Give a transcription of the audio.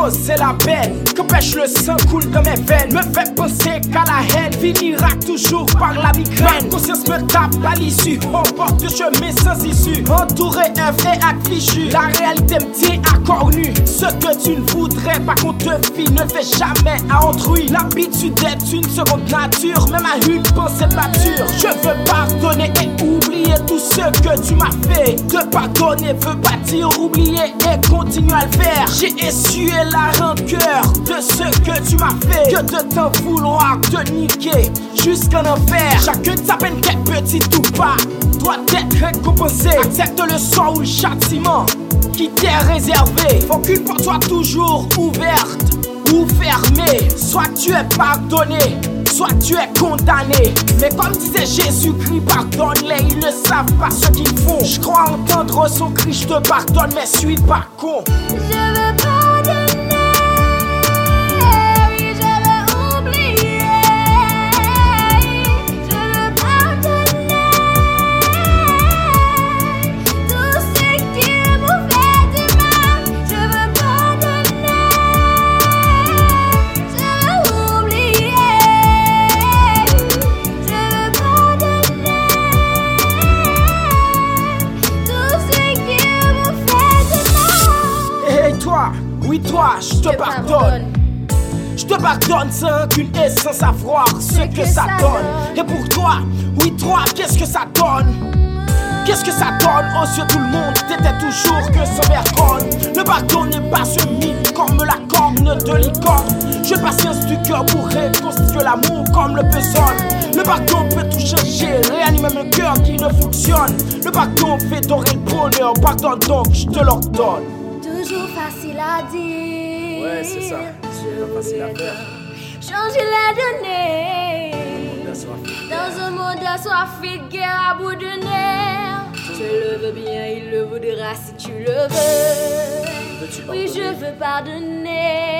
causer la peine, qu'empêche le sang coule dans mes veines, me fait penser qu'à la haine finira toujours par la migraine. Ma conscience me tape à l'issue, on porte de chemin sans issue, entouré œuf et acte fichu. La réalité me tient à corps nu. Ce que tu ne voudrais pas qu'on te fie ne le fait jamais à autrui. L'habitude d'être une seconde nature, même à une pensée de mature. Je veux pardonner et oublier tout ce que tu m'as fait. Te pardonner veut pas dire oublier et continuer à le faire. J'ai essuyé la rancœur de ce que tu m'as fait. Que de t'en vouloir te niquer jusqu'en enfer. Chacun de sa peine, quel petit ou pas, doit être récompensé. Accepte le sort ou le châtiment qui t'est réservé. Faut qu'une porte soit toujours ouverte ou fermée. Soit tu es pardonné, soit tu es condamné. Mais comme disait Jésus-Christ, pardonne-les, ils ne savent pas ce qu'ils font. Je crois entendre son cri, je te pardonne, mais suis pas con. Je veux pardonner, oui, je veux oublier. Je veux pardonner tout ce qui me fait du mal. Je veux pardonner, je veux oublier. Je veux pardonner tout ce qui me fait du mal. Et toi, oui toi, je te pardonne. Je te pardonne sans qu'une essence à voir ce que ça donne. Et pour toi, oui toi, qu'est-ce que ça donne? Qu'est-ce que ça donne aux yeux de tout le monde? T'étais toujours que sans vergogne. Le pardon n'est pas ce mythe comme la corne de licorne. Je patience du cœur pour reconstituer l'amour comme le besoin. Le pardon peut tout changer, réanimer mon cœur qui ne fonctionne. Le pardon fait dorer le bonheur, pardonne donc, je te l'ordonne. Toujours facile à dire. Ouais, c'est ça, c'est pas facile à faire. Changer la donnée. Dans un monde assoiffé de guerre à bout de nerfs. Je le veux bien, il le voudra si tu le veux. Oui, je veux pardonner.